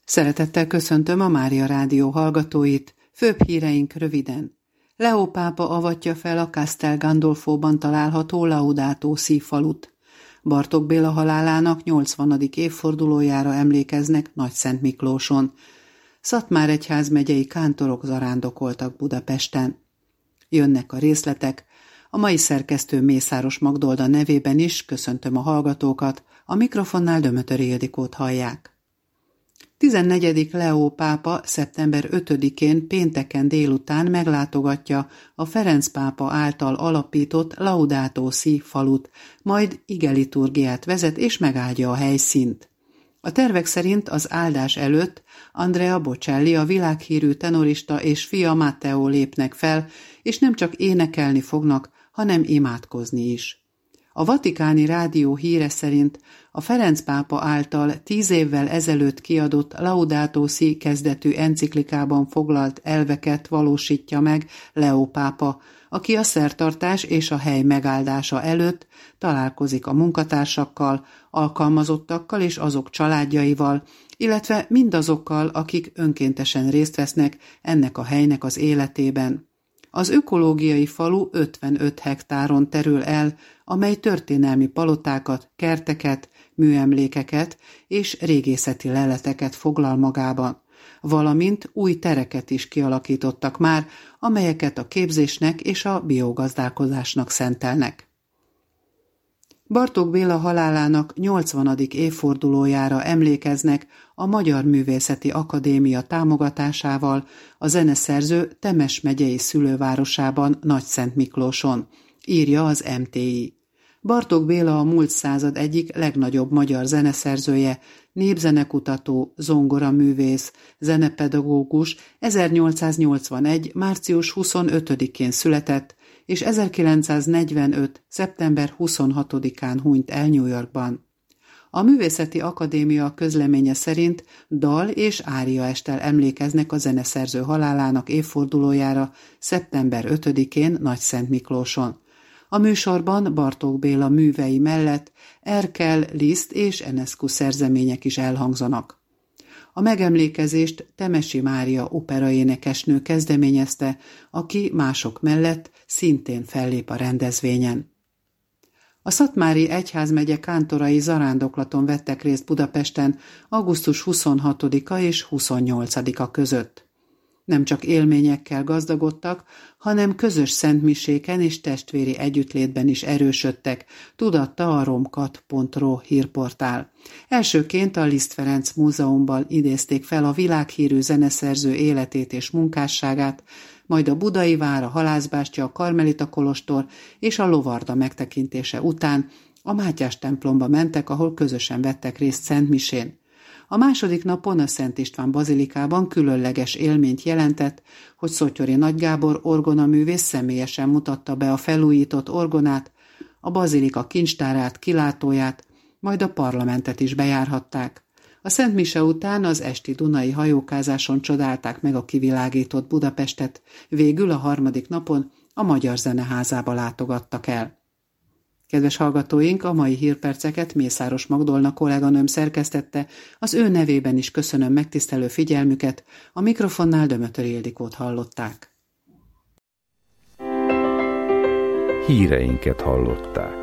Szeretettel köszöntöm a Mária Rádió hallgatóit, főbb híreink röviden. Leó pápa avatja fel a Castel Gandolfóban található Laudato Si falut. Bartók Béla halálának 80. évfordulójára emlékeznek Nagyszentmiklóson. Szatmár egyházmegyei kántorok zarándokoltak Budapesten. Jönnek a részletek. A mai szerkesztő Mészáros Magdolda nevében is köszöntöm a hallgatókat, a mikrofonnál Dömötöri Ildikót hallják. 14. Leó pápa szeptember 5-én pénteken délután meglátogatja a Ferenc pápa által alapított Laudato Si falut, majd igeliturgiát vezet és megáldja a helyszínt. A tervek szerint az áldás előtt Andrea Bocelli, a világhírű tenorista és fia Matteo lépnek fel, és nem csak énekelni fognak, hanem imádkozni is. A Vatikáni Rádió híre szerint a Ferenc pápa által 10 évvel ezelőtt kiadott Laudato Si kezdetű enciklikában foglalt elveket valósítja meg Leó pápa, aki a szertartás és a hely megáldása előtt találkozik a munkatársakkal, alkalmazottakkal és azok családjaival, illetve mindazokkal, akik önkéntesen részt vesznek ennek a helynek az életében. Az ökológiai falu 55 hektáron terül el, amely történelmi palotákat, kerteket, műemlékeket és régészeti leleteket foglal magában, valamint új tereket is kialakítottak már, amelyeket a képzésnek és a biogazdálkodásnak szentelnek. Bartók Béla halálának 80. évfordulójára emlékeznek a Magyar Művészeti Akadémia támogatásával a zeneszerző Temes megyei szülővárosában, Nagyszentmiklóson, írja az MTI. Bartók Béla a múlt század egyik legnagyobb magyar zeneszerzője, népzenekutató, zongoraművész, zenepedagógus, 1881. március 25-én született, és 1945. szeptember 26-án hunyt el New Yorkban. A Művészeti Akadémia közleménye szerint dal- és áriaesttel emlékeznek a zeneszerző halálának évfordulójára szeptember 5-én Nagyszentmiklóson. A műsorban Bartók Béla művei mellett Erkel, Liszt és Enescu szerzemények is elhangzanak. A megemlékezést Temesi Mária operaénekesnő kezdeményezte, aki mások mellett szintén fellép a rendezvényen. A Szatmári egyházmegye kántorai zarándoklaton vettek részt Budapesten augusztus 26-a és 28-a között. Nem csak élményekkel gazdagodtak, hanem közös szentmiséken és testvéri együttlétben is erősödtek, tudatta a romkat.ro hírportál. Elsőként a Liszt Ferenc Múzeumban idézték fel a világhírű zeneszerző életét és munkásságát, majd a Budai vár, a Halászbástya, a Karmelita kolostor és a Lovarda megtekintése után a Mátyás templomba mentek, ahol közösen vettek részt szentmisén. A második napon a Szent István bazilikában különleges élményt jelentett, hogy Szottyori Nagy Gábor orgonaművész személyesen mutatta be a felújított orgonát, a bazilika kincstárát, kilátóját, majd a parlamentet is bejárhatták. A Szent Mise után az esti dunai hajókázáson csodálták meg a kivilágított Budapestet, végül a harmadik napon a Magyar Zeneházába látogattak el. Kedves hallgatóink, a mai hírperceket Mészáros Magdolna kolléganőm szerkesztette, az ő nevében is köszönöm megtisztelő figyelmüket, a mikrofonnál Dömötöri Ildikót hallották. Híreinket hallották.